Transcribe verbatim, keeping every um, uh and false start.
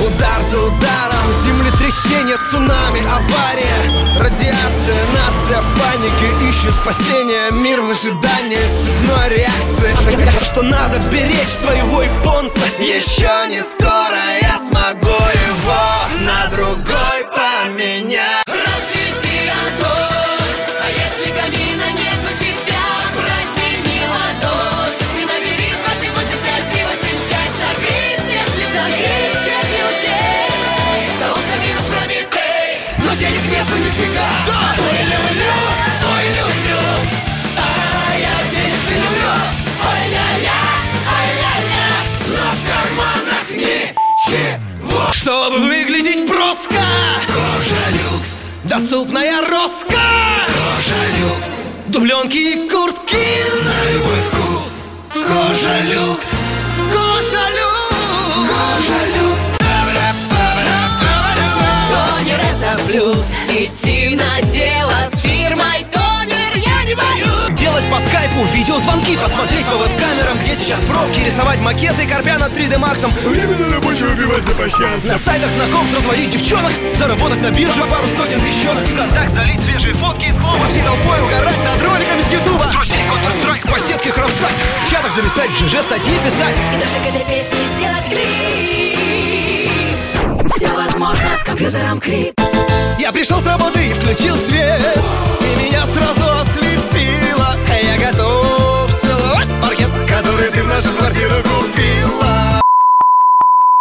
Удар за ударом, землетрясение, цунами, авария, радиация, нация в панике ищет спасения. Мир в ожидании цепной реакции. Что надо беречь своего японца. Еще не скоро я смогу его на другой поменять. Разведи огонь, а если камина нет у тебя, протяни ладонь и набери два семь восемь пять три восемь пять. Согрей всех людей, согрей всех людей. Салон каминов Прометей, но денег нету нифига. Да! Ой, люблю, ой, люблю, а я денежки люблю. Ой-ля-ля, ой-ля-ля, но в карманах ничего. Чтобы выглядеть броско, Кожа люкс, доступная роскошь, кожа люкс, дубленки и куртки на любой вкус. Кожа люкс, Кожа люкс. кожа люкс. Тонер это плюс. Идти на дело с фирмой Тонер я не боюсь. Делать по скайпу видеозвонки, посмотреть по веб-камерам, где сейчас пробки, рисовать макеты, корпя над три дэ максом. Время на работе убивать за пощанство. На сайтах знакомств разводить девчонок, заработать на бирже пару сотен тысячонок. ВКонтакт залить свежие фотки из клуба, всей толпой угорать над роликами с ютуба. Трусить Counter-Strike по сетке хромсать, в чатах зависать, в ЖЖ статьи писать. И даже к этой песне сделать клип. Все возможно с компьютером Крип. Я пришел с работы и включил свет, и меня сразу ослепило. Я готов целовать паркет, который ты в нашу квартиру купила.